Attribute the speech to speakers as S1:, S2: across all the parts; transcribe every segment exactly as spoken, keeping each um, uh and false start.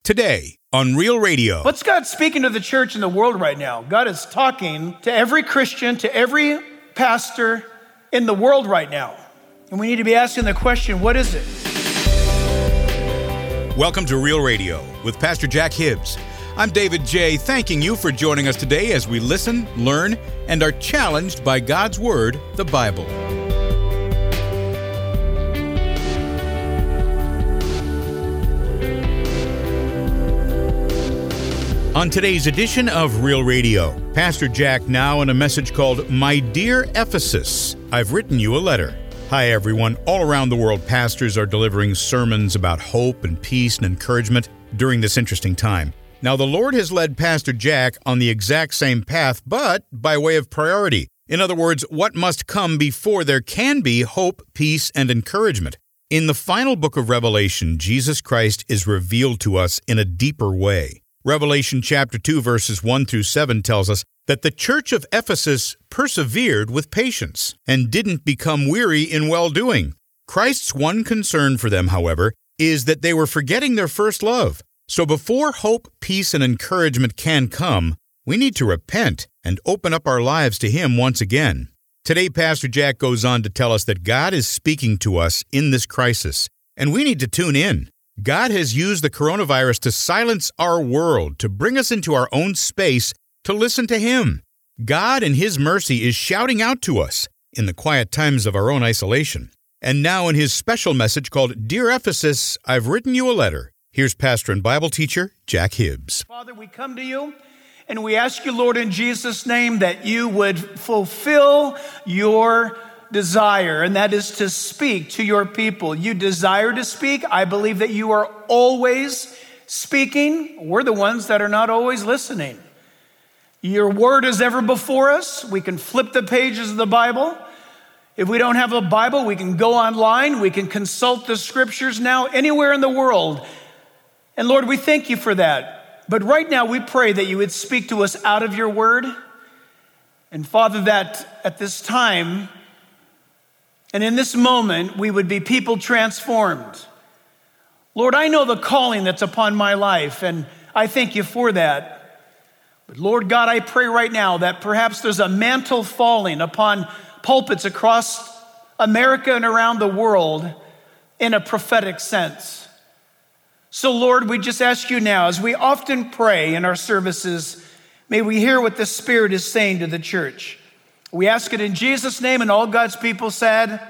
S1: today on Real Radio.
S2: What's God speaking to the church in the world right now? God is talking to every Christian, to every pastor in the world right now. And we need to be asking the question, what is it?
S1: Welcome to Real Radio with Pastor Jack Hibbs. I'm David J., thanking you for joining us today as we listen, learn, and are challenged by God's Word, the Bible. On today's edition of Real Radio, Pastor Jack now in a message called My Dear Ephesus, I've written you a letter. Hi everyone. All around the world, pastors are delivering sermons about hope and peace and encouragement during this interesting time. Now, the Lord has led Pastor Jack on the exact same path, but by way of priority. In other words, what must come before there can be hope, peace, and encouragement. In the final book of Revelation, Jesus Christ is revealed to us in a deeper way. Revelation chapter two, verses one through seven tells us that the church of Ephesus persevered with patience and didn't become weary in well-doing. Christ's one concern for them, however, is that they were forgetting their first love. So before hope, peace, and encouragement can come, we need to repent and open up our lives to Him once again. Today, Pastor Jack goes on to tell us that God is speaking to us in this crisis, and we need to tune in. God has used the coronavirus to silence our world, to bring us into our own space, to listen to Him. God in His mercy is shouting out to us in the quiet times of our own isolation. And now in His special message called Dear Ephesus, I've written you a letter. Here's pastor and Bible teacher, Jack Hibbs.
S2: Father, we come to you and we ask you, Lord, in Jesus' name, that you would fulfill your desire, and that is to speak to your people. You desire to speak. I believe that you are always speaking. We're the ones that are not always listening. Your word is ever before us. We can flip the pages of the Bible. If we don't have a Bible, we can go online. We can consult the scriptures now anywhere in the world. And Lord, we thank you for that. But right now we pray that you would speak to us out of your word. And Father, that at this time and in this moment, we would be people transformed. Lord, I know the calling that's upon my life, and I thank you for that. But Lord God, I pray right now that perhaps there's a mantle falling upon pulpits across America and around the world in a prophetic sense. So Lord, we just ask you now, as we often pray in our services, may we hear what the Spirit is saying to the church. We ask it in Jesus' name, and all God's people said,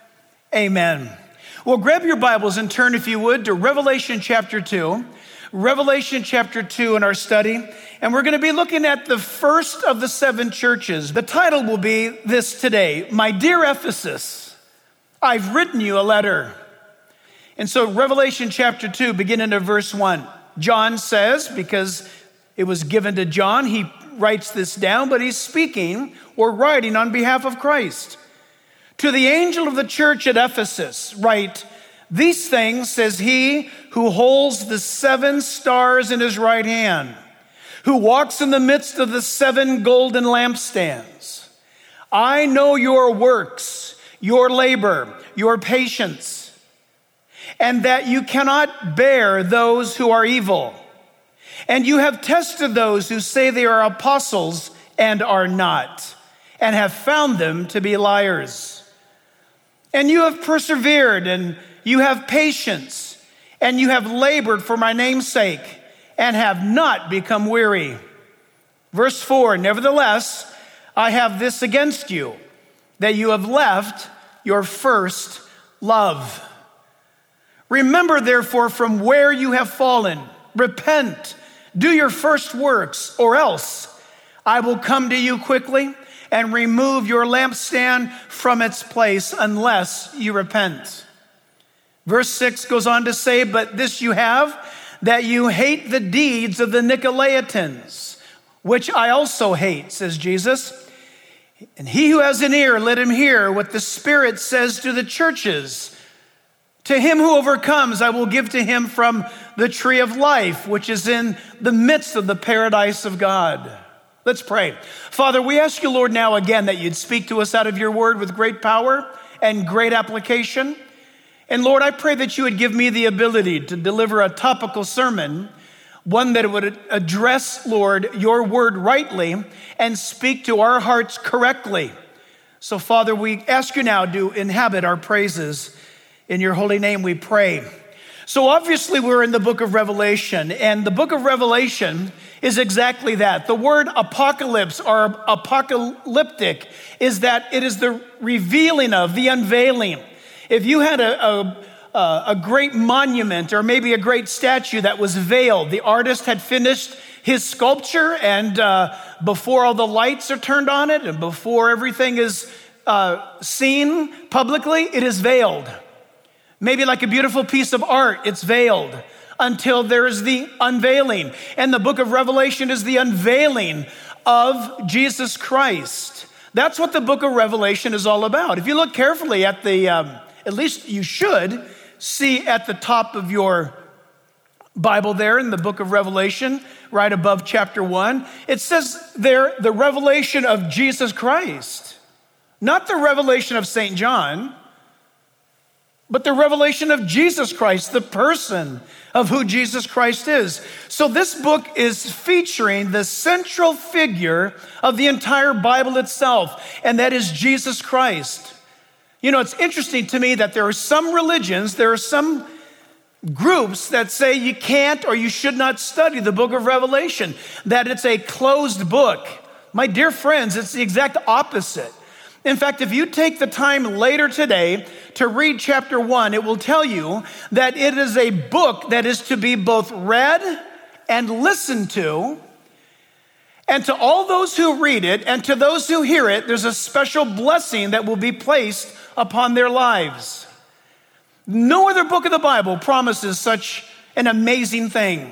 S2: amen. Well, grab your Bibles and turn, if you would, to Revelation chapter two. Revelation chapter two in our study. And we're going to be looking at the first of the seven churches. The title will be this today, My Dear Ephesus, I've written you a letter. And so Revelation chapter two, beginning at verse one. John says, because it was given to John, he writes this down, but he's speaking or writing on behalf of Christ. To the angel of the church at Ephesus, write, these things says he who holds the seven stars in his right hand, who walks in the midst of the seven golden lampstands. I know your works, your labor, your patience, and that you cannot bear those who are evil. And you have tested those who say they are apostles and are not, and have found them to be liars. And you have persevered, and you have patience, and you have labored for my name's sake, and have not become weary. Verse four, nevertheless, I have this against you, that you have left your first love. Remember, therefore, from where you have fallen, repent, do your first works, or else I will come to you quickly and remove your lampstand from its place unless you repent. Verse six goes on to say, but this you have, that you hate the deeds of the Nicolaitans, which I also hate, says Jesus. And he who has an ear, let him hear what the Spirit says to the churches. To him who overcomes, I will give to him from the tree of life, which is in the midst of the paradise of God. Let's pray. Father, we ask you, Lord, now again that you'd speak to us out of your word with great power and great application. And Lord, I pray that you would give me the ability to deliver a topical sermon one that would address, Lord, your word rightly and speak to our hearts correctly. So, Father, we ask you now to inhabit our praises. In your holy name we pray. So obviously we're in the book of Revelation, and the book of Revelation is exactly that. The word apocalypse or apocalyptic is that it is the revealing of, the unveiling. If you had a, a Uh, a great monument or maybe a great statue that was veiled. The artist had finished his sculpture, and uh, before all the lights are turned on it and before everything is uh, seen publicly, it is veiled. Maybe like a beautiful piece of art, it's veiled until there is the unveiling. And the book of Revelation is the unveiling of Jesus Christ. That's what the book of Revelation is all about. If you look carefully at the, um, at least you should, see at the top of your Bible there in the book of Revelation, right above chapter one, it says there, the revelation of Jesus Christ. Not the revelation of Saint John, but the revelation of Jesus Christ, the person of who Jesus Christ is. So this book is featuring the central figure of the entire Bible itself, and that is Jesus Christ. You know, it's interesting to me that there are some religions, there are some groups that say you can't or you should not study the book of Revelation, that it's a closed book. My dear friends, it's the exact opposite. In fact, if you take the time later today to read chapter one, it will tell you that it is a book that is to be both read and listened to. And to all those who read it and to those who hear it, there's a special blessing that will be placed upon their lives. No other book of the Bible promises such an amazing thing.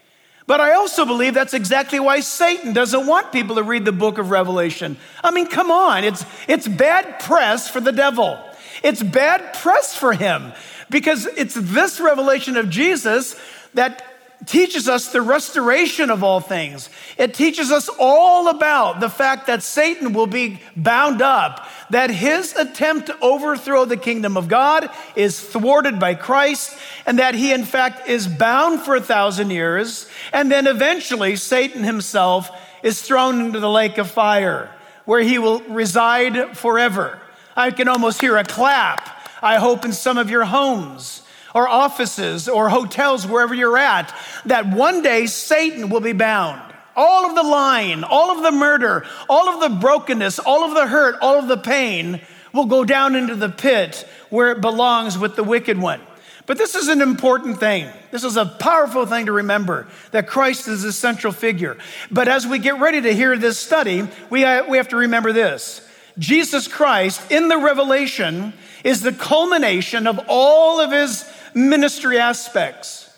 S2: But I also believe that's exactly why Satan doesn't want people to read the book of Revelation. I mean, come on, it's, it's bad press for the devil. It's bad press for him because it's this revelation of Jesus that teaches us the restoration of all things. It teaches us all about the fact that Satan will be bound up, that his attempt to overthrow the kingdom of God is thwarted by Christ, and that he in fact is bound for a thousand years, and then eventually Satan himself is thrown into the lake of fire, where he will reside forever. I can almost hear a clap, I hope, in some of your homes, or offices, or hotels, wherever you're at, that one day Satan will be bound. All of the lying, all of the murder, all of the brokenness, all of the hurt, all of the pain will go down into the pit where it belongs with the wicked one. But this is an important thing. This is a powerful thing to remember, that Christ is the central figure. But as we get ready to hear this study, we we have to remember this. Jesus Christ in the Revelation is the culmination of all of his ministry aspects.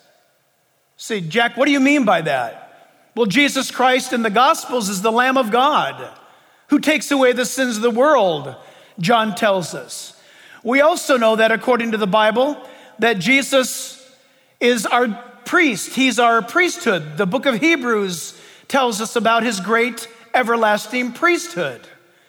S2: See, Jack, what do you mean by that? Well, Jesus Christ in the Gospels is the Lamb of God who takes away the sins of the world, John tells us. We also know that according to the Bible, that Jesus is our priest. He's our priesthood. The book of Hebrews tells us about his great everlasting priesthood,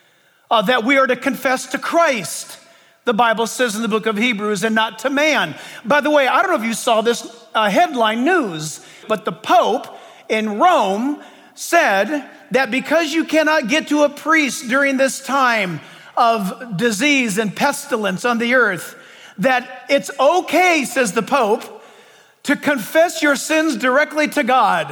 S2: uh, that we are to confess to Christ, the Bible says in the book of Hebrews, and not to man. By the way, I don't know if you saw this uh, headline news, but the Pope in Rome said that because you cannot get to a priest during this time of disease and pestilence on the earth, that it's okay, says the Pope, to confess your sins directly to God.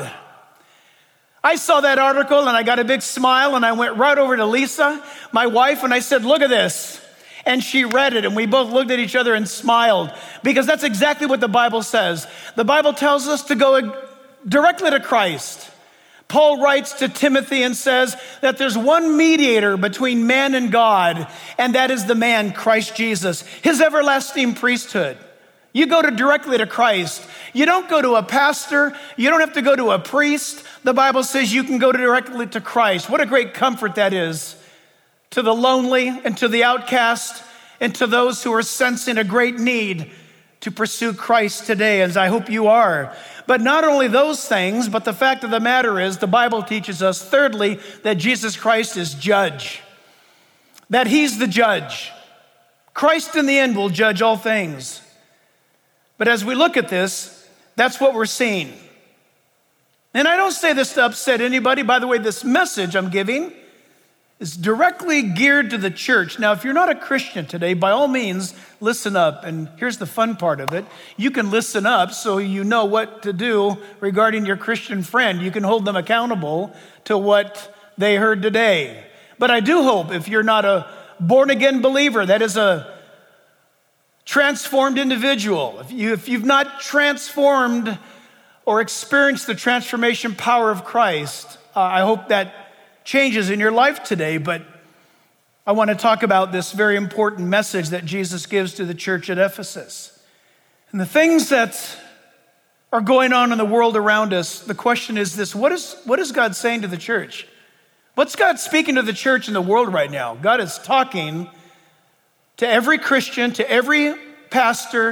S2: I saw that article and I got a big smile and I went right over to Lisa, my wife, and I said, look at this. And she read it and we both looked at each other and smiled, because that's exactly what the Bible says. The Bible tells us to go directly to Christ. Paul writes to Timothy and says that there's one mediator between man and God, and that is the man, Christ Jesus, his everlasting priesthood. You go to directly to Christ. You don't go to a pastor. You don't have to go to a priest. The Bible says you can go directly to Christ. What a great comfort that is to the lonely and to the outcast and to those who are sensing a great need to pursue Christ today, as I hope you are. But not only those things, but the fact of the matter is, the Bible teaches us, thirdly, that Jesus Christ is judge, that he's the judge. Christ in the end will judge all things. But as we look at this, that's what we're seeing. And I don't say this to upset anybody. By the way, this message I'm giving is directly geared to the church. Now, if you're not a Christian today, by all means, listen up. And here's the fun part of it. You can listen up so you know what to do regarding your Christian friend. You can hold them accountable to what they heard today. But I do hope if you're not a born-again believer, that is a transformed individual, if, you, if you've not transformed or experienced the transformation power of Christ, uh, I hope that changes in your life today. But I want to talk about this very important message that Jesus gives to the church at Ephesus. And the things that are going on in the world around us, the question is this: what is, what is God saying to the church? What's God speaking to the church in the world right now? God is talking to every Christian, to every pastor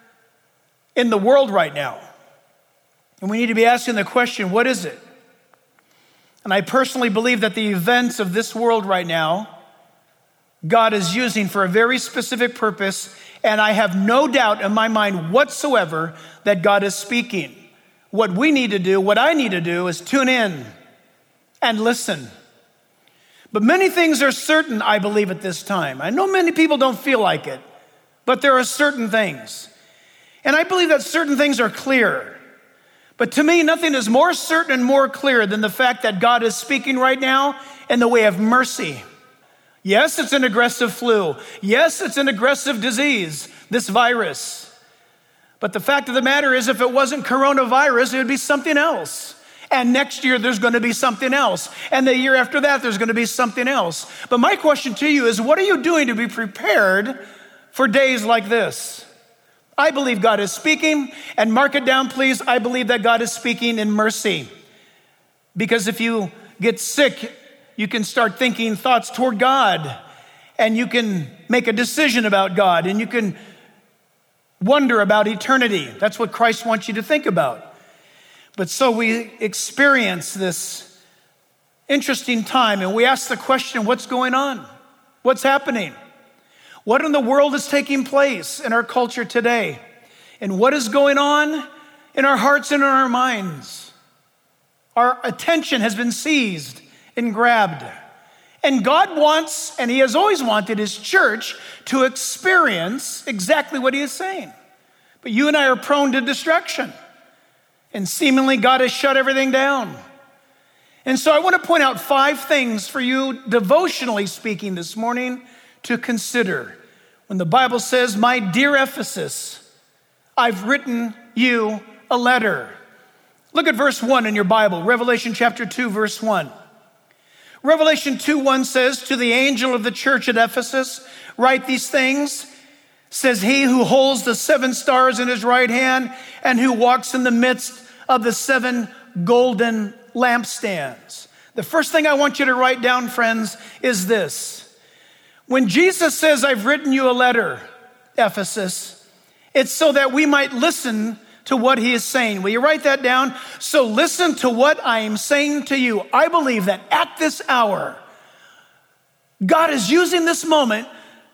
S2: in the world right now. And we need to be asking the question, what is it? And I personally believe that the events of this world right now, God is using for a very specific purpose, and I have no doubt in my mind whatsoever that God is speaking. What we need to do, what I need to do, is tune in and listen. But many things are certain, I believe, at this time. I know many people don't feel like it, but there are certain things. And I believe that certain things are clear. But to me, nothing is more certain and more clear than the fact that God is speaking right now in the way of mercy. Yes, it's an aggressive flu. Yes, it's an aggressive disease, this virus. But the fact of the matter is, if it wasn't coronavirus, it would be something else. And next year, there's going to be something else. And the year after that, there's going to be something else. But my question to you is, what are you doing to be prepared for days like this? I believe God is speaking, and mark it down, please. I believe that God is speaking in mercy. Because if you get sick, you can start thinking thoughts toward God, and you can make a decision about God, and you can wonder about eternity. That's what Christ wants you to think about. But so we experience this interesting time, and we ask the question, what's going on? What's happening? What in the world is taking place in our culture today? And what is going on in our hearts and in our minds? Our attention has been seized and grabbed. And God wants, and He has always wanted, His church to experience exactly what He is saying. But you and I are prone to distraction. And seemingly God has shut everything down. And so I want to point out five things for you, devotionally speaking this morning, to consider. When the Bible says, "My dear Ephesus, I've written you a letter." Look at verse one in your Bible, Revelation chapter two, verse one. Revelation two, one says, "To the angel of the church at Ephesus, write these things, says he who holds the seven stars in his right hand and who walks in the midst of the seven golden lampstands." The first thing I want you to write down, friends, is this. When Jesus says, "I've written you a letter, Ephesus," it's so that we might listen to what He is saying. Will you write that down? So listen to what I am saying to you. I believe that at this hour, God is using this moment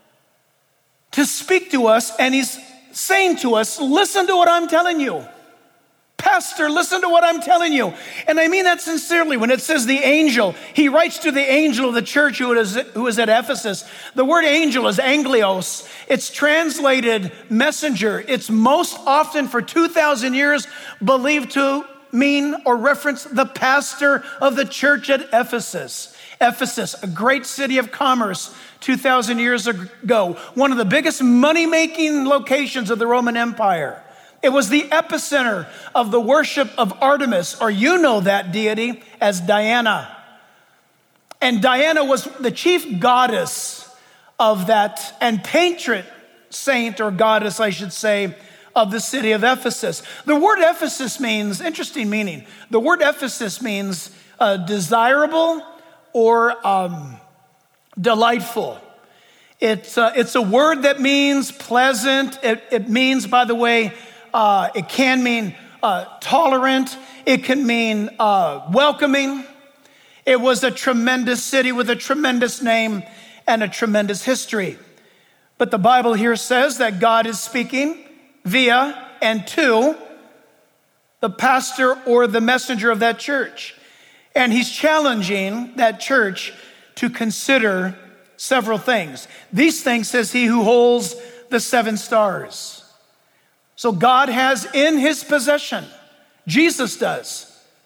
S2: to speak to us, and He's saying to us, listen to what I'm telling you. Pastor, listen to what I'm telling you. And I mean that sincerely. When it says the angel, he writes to the angel of the church who is, who is at Ephesus. The word angel is anglios. It's translated messenger. It's most often for two thousand years believed to mean or reference the pastor of the church at Ephesus. Ephesus, a great city of commerce two thousand years ago. One of the biggest money-making locations of the Roman Empire. It was the epicenter of the worship of Artemis, or you know that deity as Diana. And Diana was the chief goddess of that, and patron saint or goddess, I should say, of the city of Ephesus. The word Ephesus means, interesting meaning, the word Ephesus means uh, desirable or um, delightful. It's, uh, it's a word that means pleasant. It, it means, by the way, Uh, it can mean uh, tolerant. It can mean uh, welcoming. It was a tremendous city with a tremendous name and a tremendous history. But the Bible here says that God is speaking via and to the pastor or the messenger of that church. And he's challenging that church to consider several things. These things says he who holds the seven stars. So God has in his possession, Jesus does,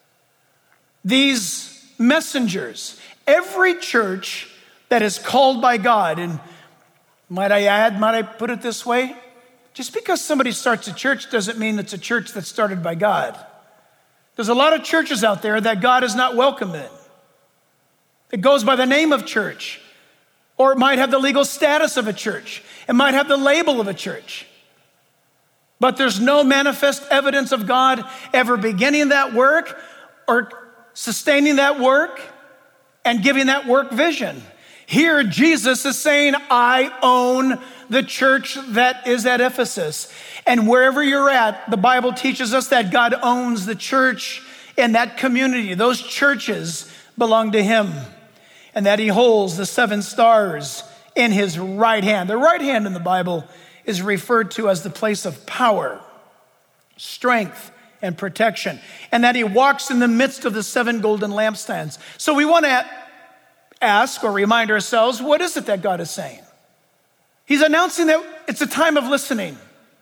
S2: these messengers. Every church that is called by God, and might I add, might I put it this way? Just because somebody starts a church doesn't mean it's a church that's started by God. There's a lot of churches out there that God is not welcome in. It goes by the name of church, or it might have the legal status of a church. It might have the label of a church. But there's no manifest evidence of God ever beginning that work or sustaining that work and giving that work vision. Here, Jesus is saying, I own the church that is at Ephesus. And wherever you're at, the Bible teaches us that God owns the church in that community. Those churches belong to him, and that he holds the seven stars in his right hand. The right hand in the Bible is referred to as the place of power, strength, and protection, and that he walks in the midst of the seven golden lampstands. So we want to ask or remind ourselves, what is it that God is saying? He's announcing that it's a time of listening.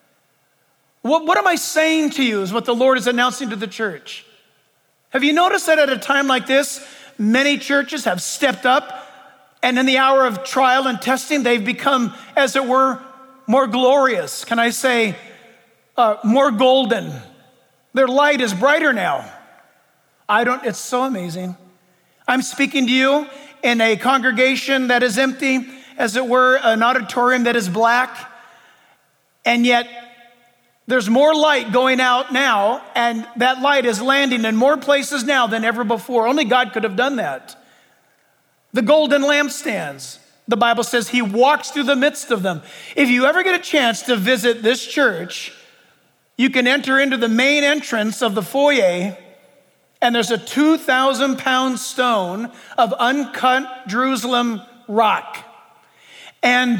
S2: What, what am I saying to you is what the Lord is announcing to the church. Have you noticed that at a time like this, many churches have stepped up, and in the hour of trial and testing, they've become, as it were, more glorious. Can I say, uh, more golden? Their light is brighter now. I don't, it's so amazing. I'm speaking to you in a congregation that is empty, as it were, an auditorium that is black, and yet there's more light going out now, and that light is landing in more places now than ever before. Only God could have done that. The golden lampstands, the Bible says he walks through the midst of them. If you ever get a chance to visit this church, you can enter into the main entrance of the foyer, and there's a two thousand pound stone of uncut Jerusalem rock. And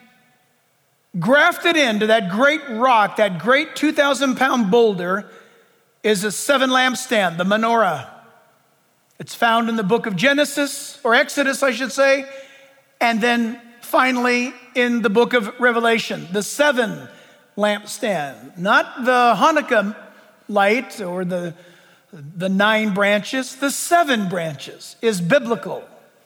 S2: grafted into that great rock, that great two thousand pound boulder, is a seven lampstand, the menorah. It's found in the book of Genesis, or Exodus, I should say, and then finally in the book of Revelation, the seven lampstand, not the Hanukkah light or the, the nine branches, the seven branches is biblical.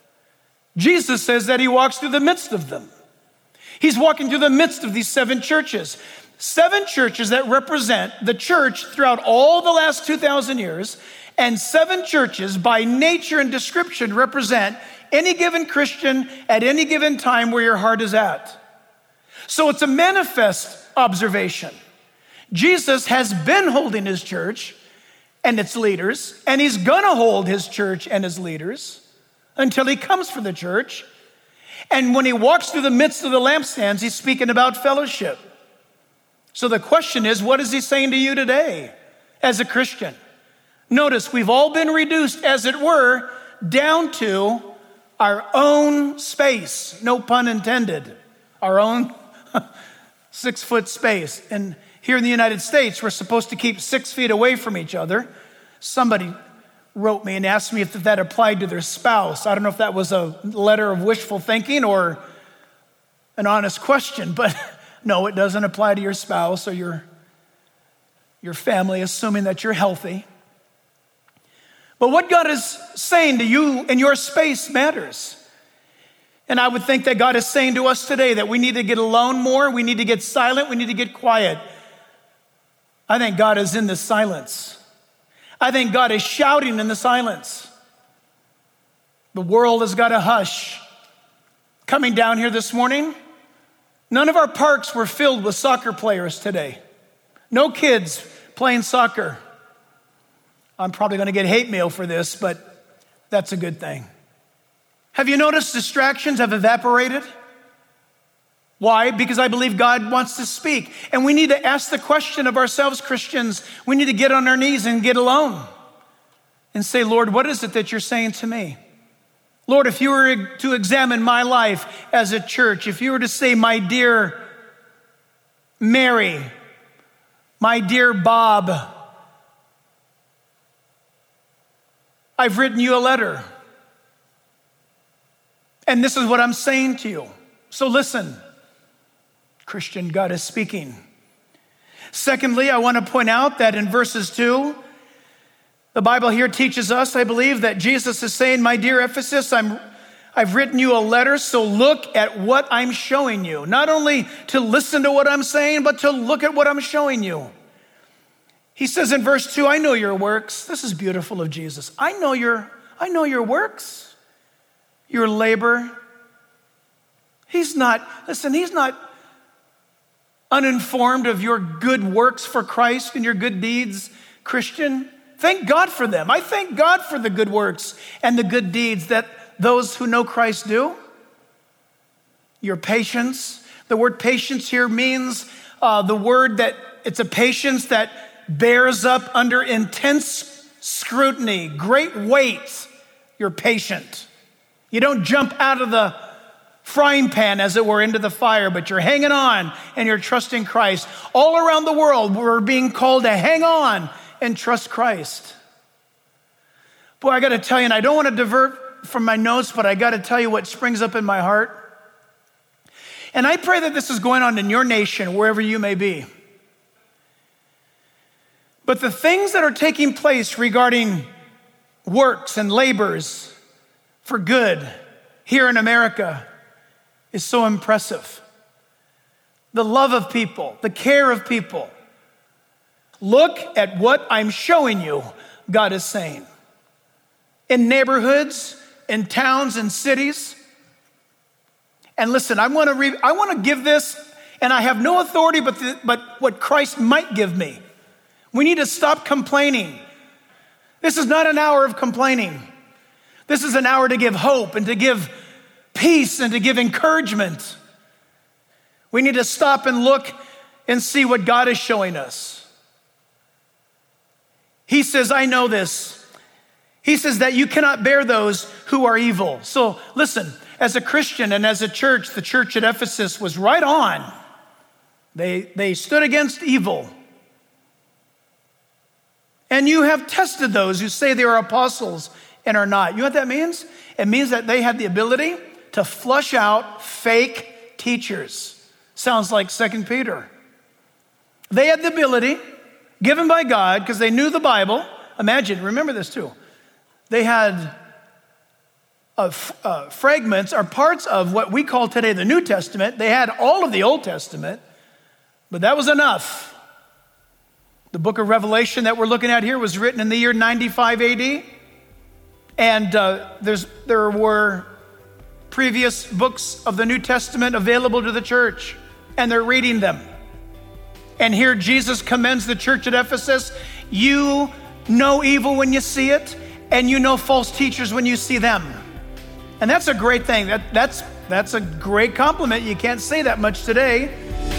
S2: Jesus says that he walks through the midst of them. He's walking through the midst of these seven churches. Seven churches that represent the church throughout all the last two thousand years, and seven churches by nature and description represent any given Christian at any given time where your heart is at. So it's a manifest observation. Jesus has been holding his church and its leaders, and he's gonna hold his church and his leaders until he comes for the church. And when he walks through the midst of the lampstands, he's speaking about fellowship. So the question is, what is he saying to you today as a Christian? Notice we've all been reduced, as it were, down to our own space, no pun intended, our own six foot space. And here in the United States, we're supposed to keep six feet away from each other. Somebody wrote me and asked me if that applied to their spouse. I don't know if that was a letter of wishful thinking or an honest question, but no, it doesn't apply to your spouse or your, your family, assuming that you're healthy. But what God is saying to you in your space matters. And I would think that God is saying to us today that we need to get alone more, we need to get silent, we need to get quiet. I think God is in the silence. I think God is shouting in the silence. The world has got a hush. Coming down here this morning, none of our parks were filled with soccer players today. No kids playing soccer. I'm probably going to get hate mail for this, but that's a good thing. Have you noticed distractions have evaporated? Why? Because I believe God wants to speak. And we need to ask the question of ourselves, Christians. We need to get on our knees and get alone and say, Lord, what is it that you're saying to me? Lord, if you were to examine my life as a church, if you were to say, my dear Mary, my dear Bob, I've written you a letter. And this is what I'm saying to you. So listen, Christian, God is speaking. Secondly, I want to point out that in verses two, the Bible here teaches us, I believe, that Jesus is saying, my dear Ephesus, I'm, I've written you a letter, so look at what I'm showing you. Not only to listen to what I'm saying, but to look at what I'm showing you. He says in verse two, I know your works. This is beautiful of Jesus. I know your, I know your works, your labor. He's not, listen, he's not uninformed of your good works for Christ and your good deeds, Christian. Thank God for them. I thank God for the good works and the good deeds that those who know Christ do. Your patience. The word patience here means uh, the word that it's a patience that bears up under intense scrutiny, great weight. You're patient. You don't jump out of the frying pan, as it were, into the fire, but you're hanging on and you're trusting Christ. All around the world, we're being called to hang on and trust Christ. Boy, I got to tell you, and I don't want to divert from my notes, but I got to tell you what springs up in my heart. And I pray that this is going on in your nation, wherever you may be. But the things that are taking place regarding works and labors for good here in America is so impressive. The love of people, the care of people. Look at what I'm showing you, God is saying. In neighborhoods, in towns, and cities. And listen, I want to re- I want to give this, and I have no authority but, the, but what Christ might give me. We need to stop complaining. This is not an hour of complaining. This is an hour to give hope and to give peace and to give encouragement. We need to stop and look and see what God is showing us. He says, I know this. He says that you cannot bear those who are evil. So listen, as a Christian and as a church, the church at Ephesus was right on. They, they stood against evil. And you have tested those who say they are apostles and are not. You know what that means? It means that they had the ability to flush out fake teachers. Sounds like Second Peter. They had the ability, given by God, because they knew the Bible. Imagine, remember this too. They had uh, uh, fragments or parts of what we call today the New Testament. They had all of the Old Testament, but that was enough. The book of Revelation that we're looking at here was written in the year ninety-five A D. And uh, there's, there were previous books of the New Testament available to the church, and they're reading them. And here Jesus commends the church at Ephesus. You know evil when you see it, and you know false teachers when you see them. And that's a great thing. That, that's, that's a great compliment. You can't say that much today.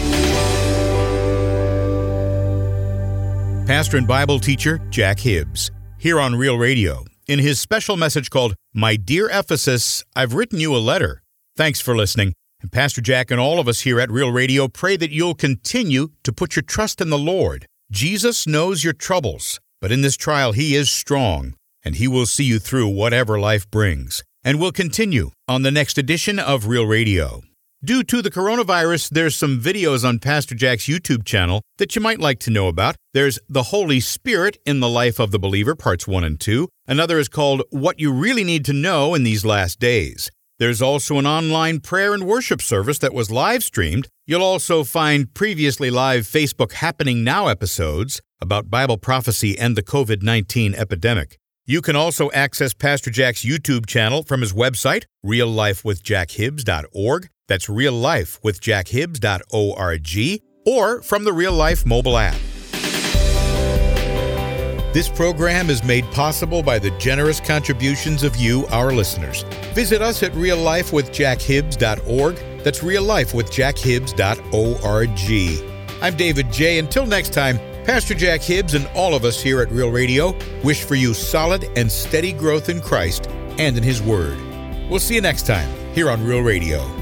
S1: Pastor and Bible teacher Jack Hibbs, here on Real Radio, in his special message called, My Dear Ephesus, I've Written You a Letter. Thanks for listening. And Pastor Jack and all of us here at Real Radio pray that you'll continue to put your trust in the Lord. Jesus knows your troubles, but in this trial, He is strong, and He will see you through whatever life brings. And we'll continue on the next edition of Real Radio. Due to the coronavirus, there's some videos on Pastor Jack's YouTube channel that you might like to know about. There's The Holy Spirit in the Life of the Believer, parts one and two. Another is called What You Really Need to Know in These Last Days. There's also an online prayer and worship service that was live streamed. You'll also find previously live Facebook Happening Now episodes about Bible prophecy and the covid nineteen epidemic. You can also access Pastor Jack's YouTube channel from his website, real life with jack hibbs dot org. That's real life with jack hibbs dot org, or from the Real Life mobile app. This program is made possible by the generous contributions of you, our listeners. Visit us at real life with jack hibbs dot org. That's real life with jack hibbs dot org. I'm David J. Until next time, Pastor Jack Hibbs and all of us here at Real Radio wish for you solid and steady growth in Christ and in His Word. We'll see you next time here on Real Radio.